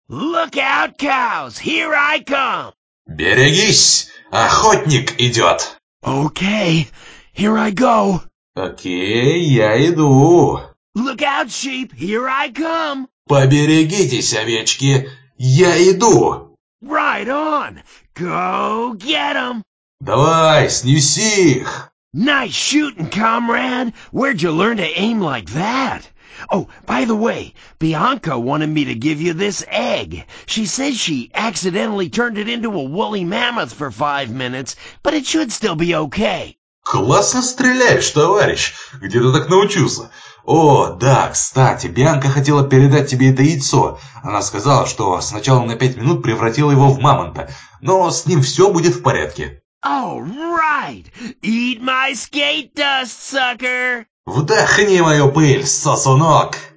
Look out, cows! Here I come! Берегись, охотник идет. Okay, here I go. Окей, я иду. Look out, sheep! Here I come! Поберегитесь, овечки, я иду. Right on! Go get 'em! Давай, снеси их. Nice shooting, comrade! Where'd you learn to aim like that? Oh, by the way, Bianca wanted me to give you this egg. She says she accidentally turned it into a woolly mammoth for 5 minutes, but it should still be okay. Классно стреляешь, товарищ. Где ты так научился? О, да, кстати, Бианка хотела передать тебе это яйцо. Она сказала, что сначала на 5 минут превратила его в мамонта, но с ним все будет в порядке. All right! Eat my skate dust, sucker! Вдохни мою пыль, сосунок!